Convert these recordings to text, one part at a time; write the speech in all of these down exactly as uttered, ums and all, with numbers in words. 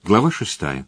Глава шестая.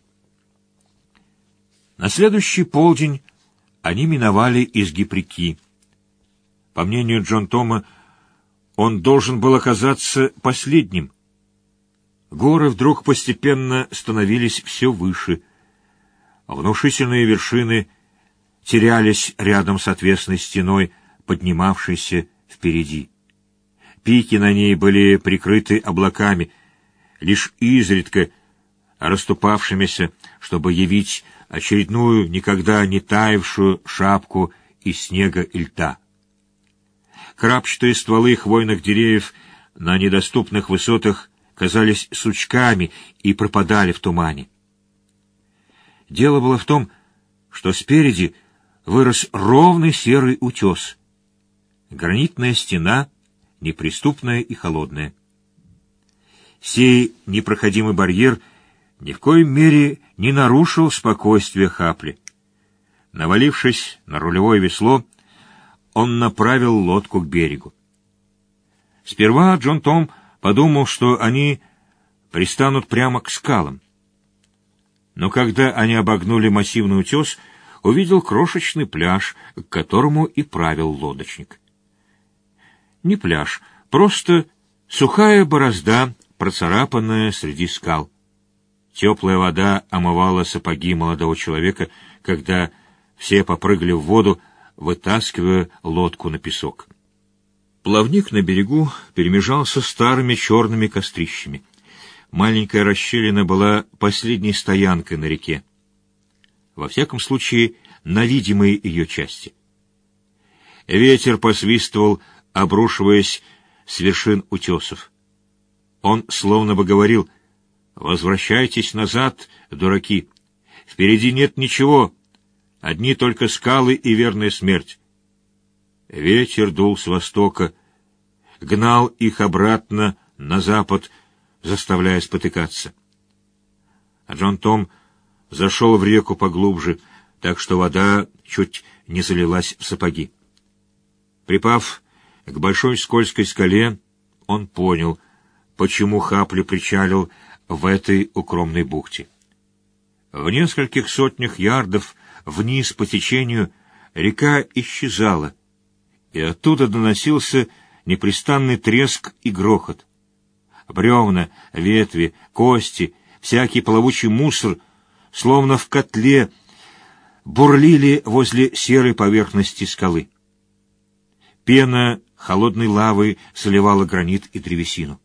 На следующий полдень они миновали изгиб реки. По мнению Джон Тома, он должен был оказаться последним. Горы вдруг постепенно становились все выше. Внушительные вершины терялись рядом с отвесной стеной, поднимавшейся впереди. Пики на ней были прикрыты облаками, лишь изредка расступавшимися, чтобы явить очередную никогда не таявшую шапку из снега и льда. Крапчатые стволы хвойных деревьев на недоступных высотах казались сучками и пропадали в тумане. Дело было в том, что спереди вырос ровный серый утес. Гранитная стена, неприступная и холодная. Сей непроходимый барьер ни в коей мере не нарушил спокойствие Хапли. Навалившись на рулевое весло, он направил лодку к берегу. Сперва Джон Том подумал, что они пристанут прямо к скалам. Но когда они обогнули массивный утес, увидел крошечный пляж, к которому и правил лодочник. Не пляж, просто сухая борозда, процарапанная среди скал. Теплая вода омывала сапоги молодого человека, когда все попрыгали в воду, вытаскивая лодку на песок. Плавник на берегу перемежался старыми черными кострищами. Маленькая расщелина была последней стоянкой на реке. Во всяком случае, на видимой ее части. Ветер посвистывал, обрушиваясь с вершин утесов. Он словно бы говорил: «Возвращайтесь назад, дураки! Впереди нет ничего, одни только скалы и верная смерть». Ветер дул с востока, гнал их обратно на запад, заставляя спотыкаться. А Джон Том зашел в реку поглубже, так что вода чуть не залилась в сапоги. Припав к большой скользкой скале, он понял, почему Хапли причалил в этой укромной бухте. В нескольких сотнях ярдов вниз по течению река исчезала, и оттуда доносился непрестанный треск и грохот. Бревна, ветви, кости, всякий плавучий мусор, словно в котле, бурлили возле серой поверхности скалы. Пена холодной лавой заливала гранит и древесину.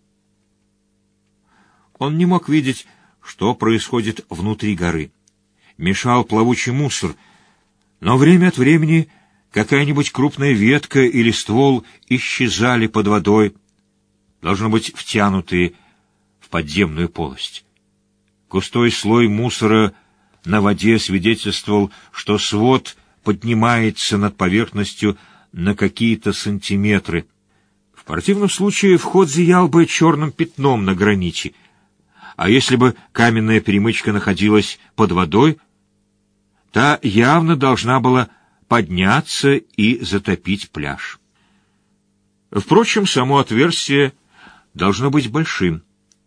Он не мог видеть, что происходит внутри горы. Мешал плавучий мусор, но время от времени какая-нибудь крупная ветка или ствол исчезали под водой, должно быть, втянутые в подземную полость. Густой слой мусора на воде свидетельствовал, что свод поднимается над поверхностью на какие-то сантиметры. В противном случае вход зиял бы черным пятном на граните, а если бы каменная перемычка находилась под водой, та явно должна была подняться и затопить пляж. Впрочем, само отверстие должно быть большим.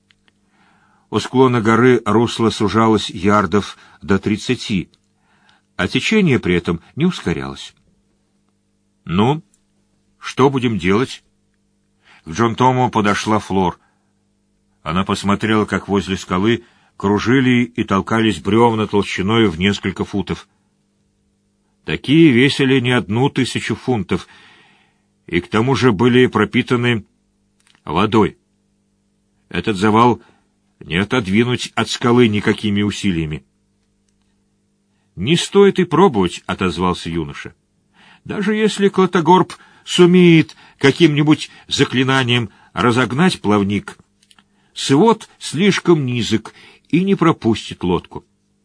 У склона горы русло сужалось ярдов до тридцати, а течение при этом не ускорялось. «Ну, что будем делать?» К Джон Тому подошла Флор. Она посмотрела, как возле скалы кружили и толкались бревна толщиной в несколько футов. Такие весили не одну тысячу фунтов, и к тому же были пропитаны водой. Этот завал не отодвинуть от скалы никакими усилиями. «Не стоит и пробовать», — отозвался юноша. «Даже если Клотогорб сумеет каким-нибудь заклинанием разогнать плавник, свод слишком низок и не пропустит лодку».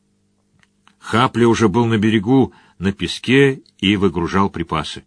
Хапли уже был на берегу, на песке, и выгружал припасы.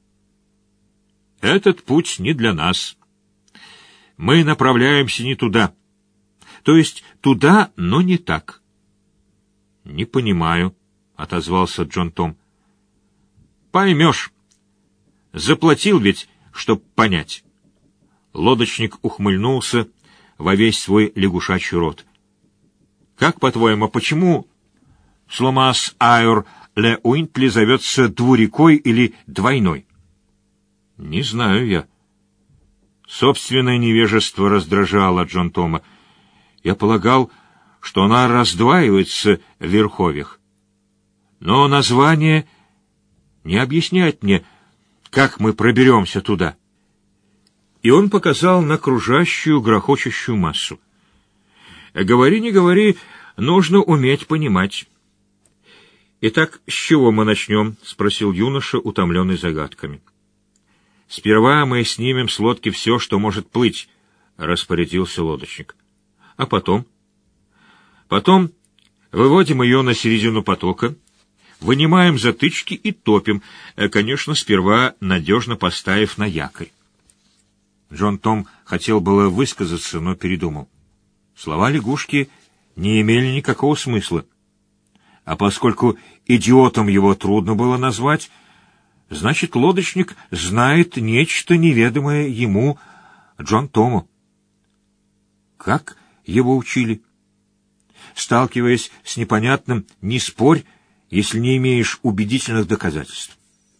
«Этот путь не для нас. Мы направляемся не туда. То есть туда, но не так». «Не понимаю», — отозвался Джон Том. «Поймешь. Заплатил ведь, чтоб понять». Лодочник ухмыльнулся во весь свой лягушачий рот. Как, по-твоему, почему Сломас Айр Ле Уинтли зовется двурекой или двойной? Не знаю я. Собственное невежество раздражало Джон Тома. Я полагал, что она раздваивается в верховьях. Но название не объясняет мне, как мы проберемся туда. И он показал на кружащую, грохочущую массу. Говори, не говори, нужно уметь понимать. «Итак, с чего мы начнем?» — спросил юноша, утомленный загадками. «Сперва мы снимем с лодки все, что может плыть», — распорядился лодочник. «А потом?» «Потом выводим ее на середину потока, вынимаем затычки и топим, конечно, сперва надежно поставив на якорь». Джон Том хотел было высказаться, но передумал. Слова лягушки не имели никакого смысла. А поскольку идиотом его трудно было назвать, значит, лодочник знает нечто неведомое ему, Джон Тому. Как его учили? Сталкиваясь с непонятным, не спорь, если не имеешь убедительных доказательств.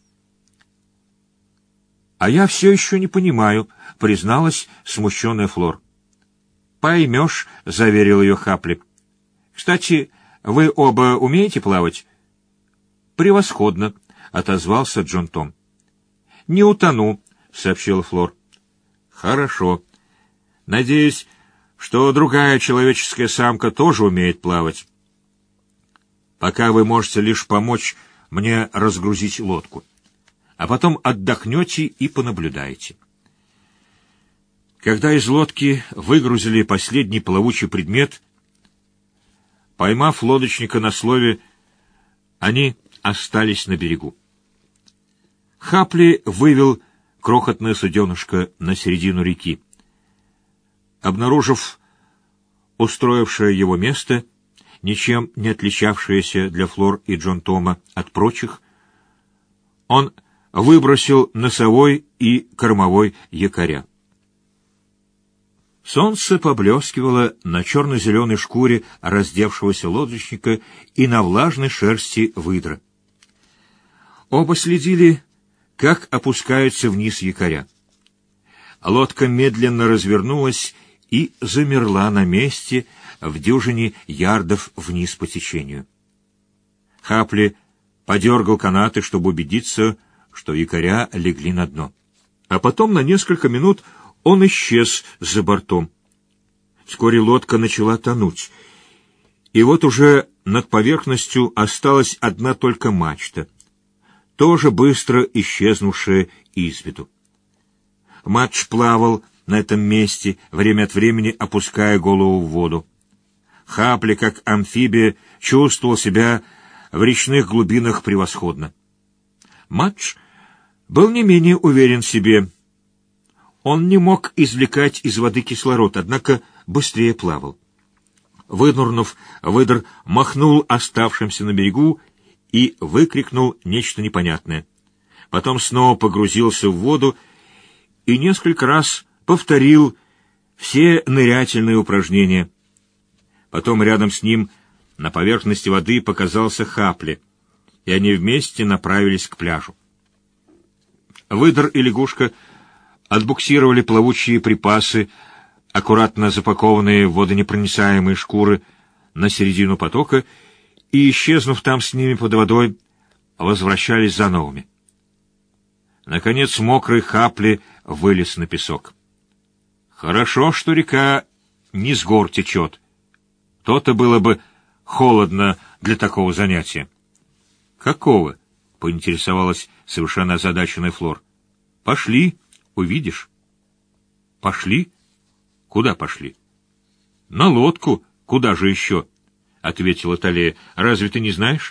«А я все еще не понимаю», — призналась смущенная Флор. «Поймешь», — заверил ее Хапли. «Кстати, вы оба умеете плавать?» «Превосходно», — отозвался Джон Том. «Не утону», — сообщила Флор. «Хорошо. Надеюсь, что другая человеческая самка тоже умеет плавать. Пока вы можете лишь помочь мне разгрузить лодку, а потом отдохнете и понаблюдаете». Когда из лодки выгрузили последний плавучий предмет, поймав лодочника на слове, они остались на берегу. Хапли вывел крохотное суденышко на середину реки. Обнаружив устроившее его место, ничем не отличавшееся для Флор и Джон Тома от прочих, он выбросил носовой и кормовой якоря. Солнце поблескивало на черно-зеленой шкуре раздевшегося лодочника и на влажной шерсти выдра. Оба следили, как опускаются вниз якоря. Лодка медленно развернулась и замерла на месте в дюжине ярдов вниз по течению. Хапли подергал канаты, чтобы убедиться, что якоря легли на дно. А потом на несколько минут он исчез за бортом. Вскоре лодка начала тонуть, и вот уже над поверхностью осталась одна только мачта, тоже быстро исчезнувшая из виду. Матч плавал на этом месте, время от времени опуская голову в воду. Хапли, как амфибия, чувствовал себя в речных глубинах превосходно. Матч был не менее уверен в себе. Он не мог извлекать из воды кислород, однако быстрее плавал. Вынурнув, выдр махнул оставшимся на берегу и выкрикнул нечто непонятное. Потом снова погрузился в воду и несколько раз повторил все нырятельные упражнения. Потом рядом с ним на поверхности воды показался Хапли, и они вместе направились к пляжу. Выдр и лягушка отбуксировали плавучие припасы, аккуратно запакованные в водонепроницаемые шкуры, на середину потока, и, исчезнув там с ними под водой, возвращались за новыми. Наконец мокрый Хапли вылез на песок. Хорошо, что река не с гор течет. То-то было бы холодно для такого занятия. «Какого?» — поинтересовалась совершенно озадаченная Флор. «Пошли, увидишь». «Пошли? Куда пошли?» «На лодку. Куда же еще?» — ответила Талия. «Разве ты не знаешь?»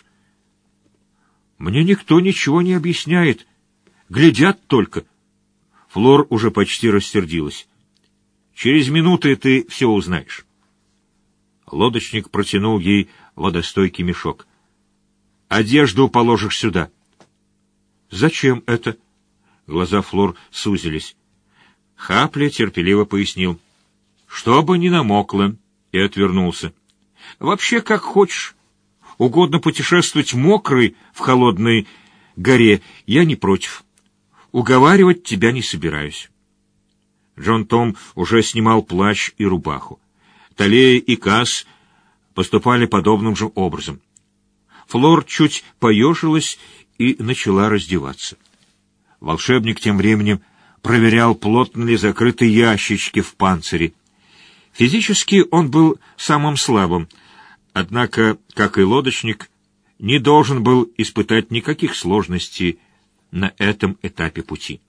«Мне никто ничего не объясняет. Глядят только». Флор уже почти рассердилась. «Через минуты ты все узнаешь». Лодочник протянул ей водостойкий мешок. «Одежду положишь сюда». «Зачем это?» Глаза Флор сузились. Хапли терпеливо пояснил. «Чтобы не намокло», и отвернулся. Вообще, как хочешь. Угодно путешествовать мокрый в холодной горе, я не против. Уговаривать тебя не собираюсь. Джон Том уже снимал плащ и рубаху. Талия и Касс поступали подобным же образом. Флор чуть поежилась и начала раздеваться. Волшебник тем временем проверял, плотно ли закрыты ящички в панцире. Физически он был самым слабым, однако, как и лодочник, не должен был испытать никаких сложностей на этом этапе пути.